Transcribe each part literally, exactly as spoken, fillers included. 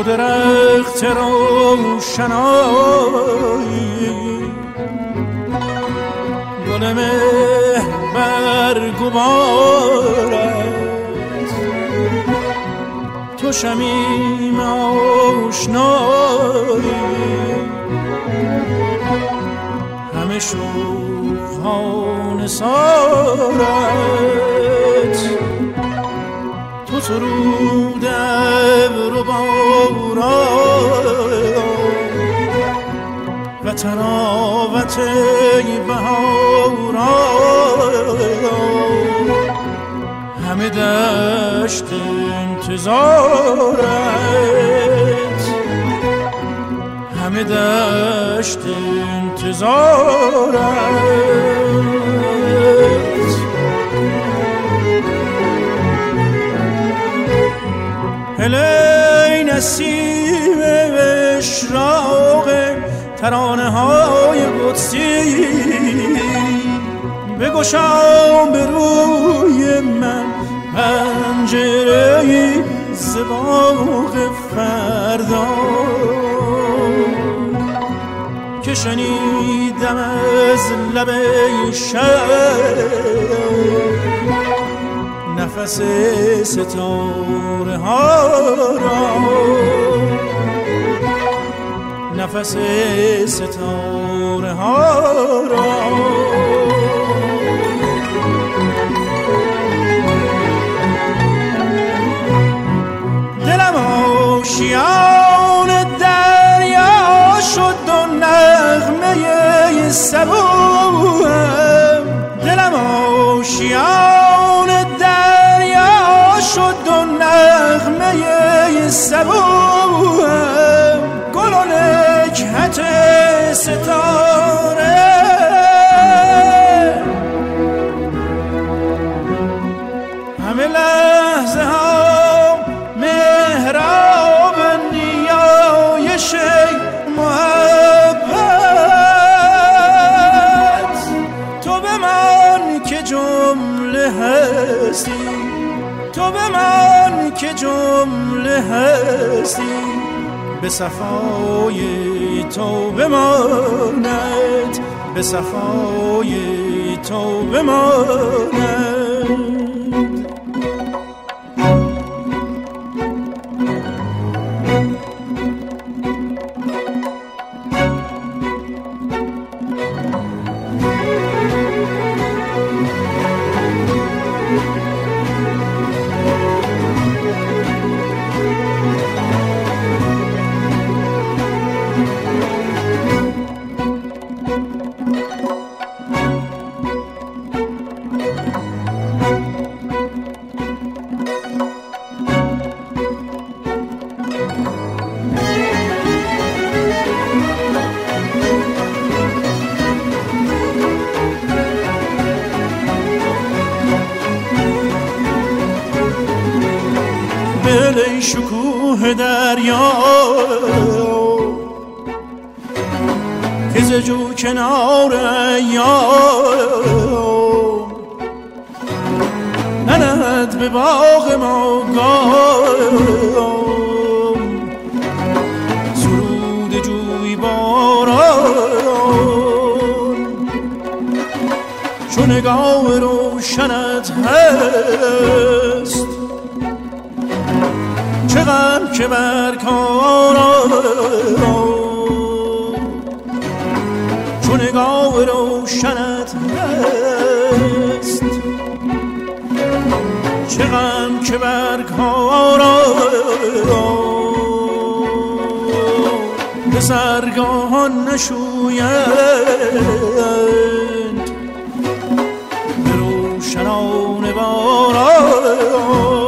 درخت روشنایی گل مه برگ و بارت تو شمیم آشنایی همه شوخان سارت تو سرود ابر و باران و تراوت بهاران همه دشت انتظارت همه دشت انتظارت هلی نسیم اشراق ترانه های قدسی بگشا به روی من پنجره ز باغ فردا که شنیدم از لب شب نفس ستاره ها را نفس ستاره ها را دلم آشیان دریا شد و نغمه صبوهم دلم آشیان دریا شد و نغمه صبوهم گل و نکهت ستاره همه لحظه ها محراب نیایش محبت تو بمان که جمله هستی تو بمان که جمله هستی به صفای تو بماند به صفای تو بماند ای شکوه دریا که ز جو کنار ایام ننهد به باغ ما گام سرود جوی باران چو نگاه روشنت هست چه غم که بر کارم چون نگاه روشنت هست چه غم که بر کارم به سرگاهان نشویند به روشنان باران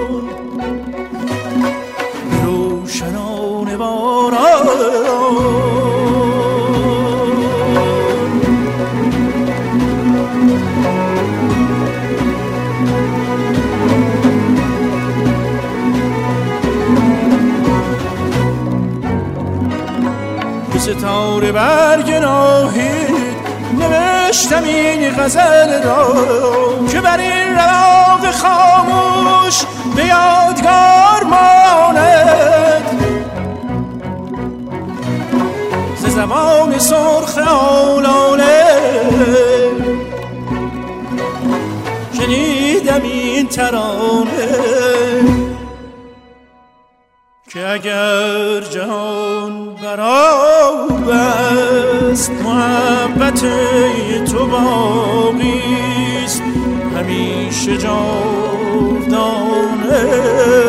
ستاره برگ ناهید نوشتم این غزل را که بر این رواق خاموش به یادگار ماند زبان سرخ آلاله شنیدم این ترانه که اگر جهان برآب است محبت تو باقی است همیشه جاودانه